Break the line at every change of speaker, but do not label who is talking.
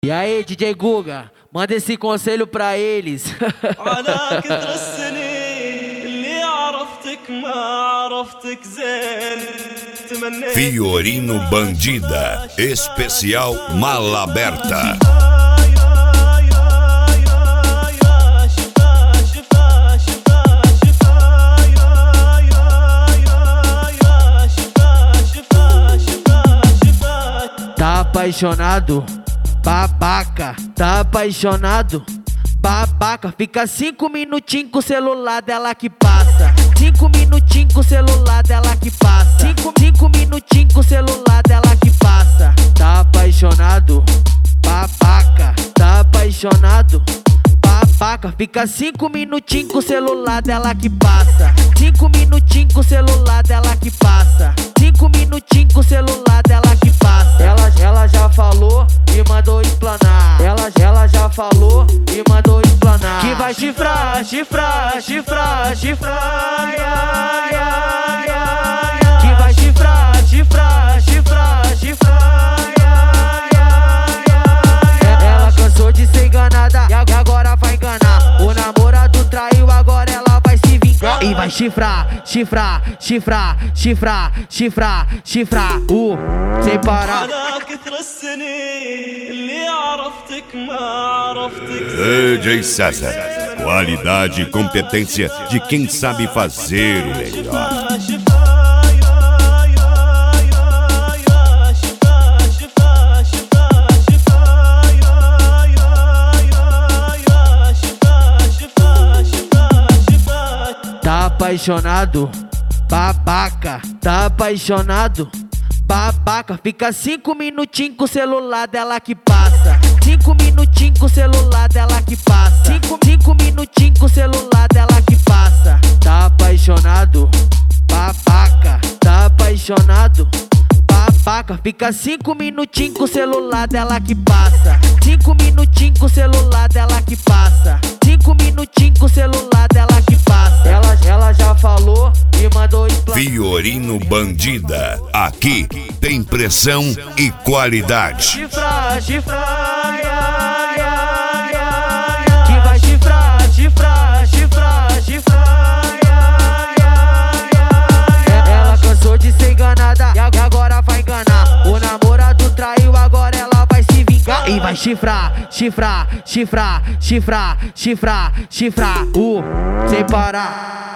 E aí, DJ Guga, manda esse conselho pra eles.
على كثر السنين اللي عرفتك ما عرفتك زين تمنيت
Fiorino Bandida, especial Mala Aberta.
Tá apaixonado? Babaca, tá apaixonado? Babaca, fica 5 minutinhos com o celular dela que passa. 5 minutinhos com o celular dela que passa. 5 minutinhos com o celular dela que passa. Tá apaixonado? Babaca, tá apaixonado? Babaca, fica 5 minutinhos com o celular dela que passa. 5 minutinhos com o celular dela que passa. 5 minutinhos com o celular dela que passa. Ela já falou e mandou explanar. Ela já falou e mandou explanar. Que vai chifrar, chifrar, chifrar, chifrar. Que vai chifrar, chifrar, chifrar, chifrar. Ela cansou de ser enganada e agora vai enganar. O namorado traiu, agora ela vai se vingar. E vai chifrar, chifrar, chifrar, chifrar, chifrar, chifrar. Sem parar.
على كثر السنين اللي عرفتك ما عرفتك
DJ César, qualidade e competência de quem sabe fazer o melhor.
Tá apaixonado? Babaca, tá apaixonado? Babaca, fica 5 minutinhos com o celular dela que passa. 5 minutinhos com o celular dela que passa. 5 minutinhos com o celular dela que passa. Tá apaixonado? Babaca, tá apaixonado? Babaca, fica 5 minutinhos com o celular dela que passa. 5 minutinhos com o celular dela que passa. 5 minutinhos com o celular dela que passa. Ela já falou e mandou explanar.
Fiorino Bandida, aqui tem pressão e qualidade.
Chifrar, chifrar, que vai chifrar, chifrar, chifrar, chifrar. Ela cansou de ser enganada e agora vai enganar. O namorado traiu, agora ela vai se vingar. E vai chifrar, chifrar, chifrar, chifrar, chifrar, chifrar. Sem parar.